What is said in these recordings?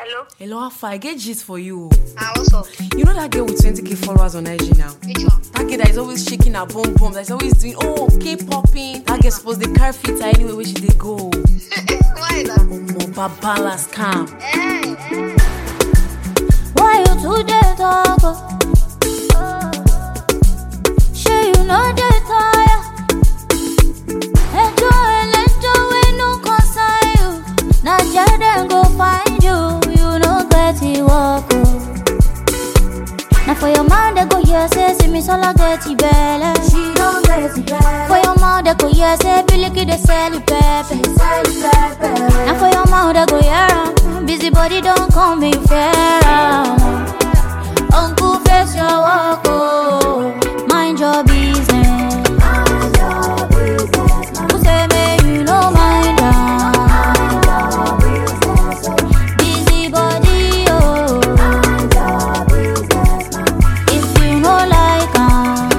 Hello, Alpha, I get gist for you. What's up? You know that girl with 20k followers on IG now? Which one? That girl that is always shaking her bum bum, that's always doing, K-popping. That girl supposed to carry fit her anywhere where she dey go. Why that? Omo, babala scam. Hey. Why you today talk? Sure you know they tire. Enjoy, no concern you. Now Jordan go find you. You know get it walk. Now for your man they go here say see me so like get it belly. She don't get it belly. For your man they go here say be licky they sell it pepe. Now for your man they go here busy body don't come me fair. Uncle face your walk oh. Mind your business. Who say me you know mind busy body oh. If you know like I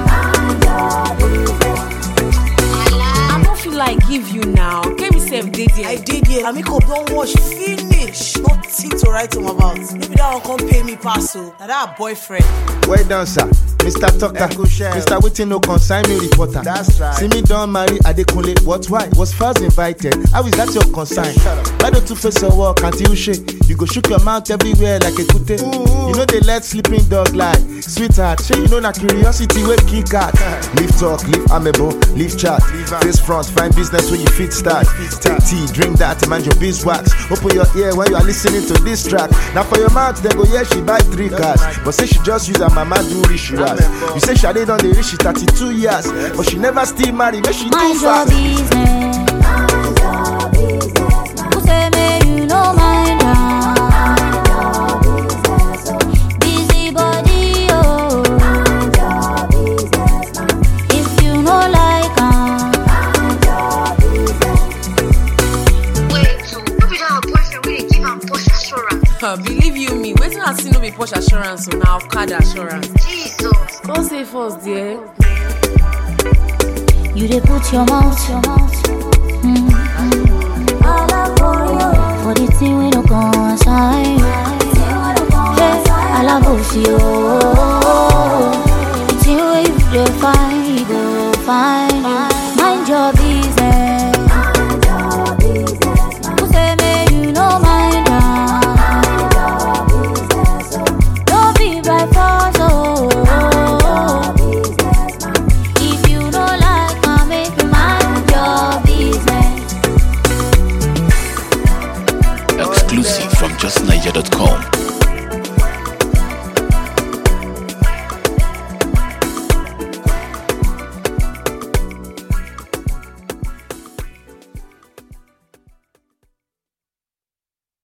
don't feel like give you now. Give yourself dating. I did it. I make up don't wash finish. Nothing to write home about. Maybe that one come pay me pass so. Now that boyfriend. Well done, sir. Mr. Tucker, Mr. Waiting no consign me reporter. That's right. See me don't marry Adekunle. What why? Was first invited. How is that your consign? Why don't you face your work until you shake? You go shook your mouth everywhere like a kute. You know they let sleeping dog lie. Sweetheart, say you know na curiosity will kick out. Leave talk, leave amable, leave chat. Face front, find business when you fit start. Take tea, drink that, mind your beeswax. Open your ear when you are listening to this track. Now for your mouth, they go yeah she buy 3 cars, but say she just use her mama do rich you. You say Shade done the reach she 32 years, but she never still marry. But she mind too your fast. business. Who say me you know mind busy body oh. If you know like Wait, so maybe that her boyfriend will give him Porsche assurance. Believe you me, waiting I see no be Porsche assurance, so now card assurance. Jesus. Come say first, dear. you dey put your mouth for the thing we no concern. Hey, I love you. The thing wey you dey find, you go find. Mind your business. Who say me you know mind don't be by force oh. If you don't like I make you mind your business. Exclusive from justniger.com.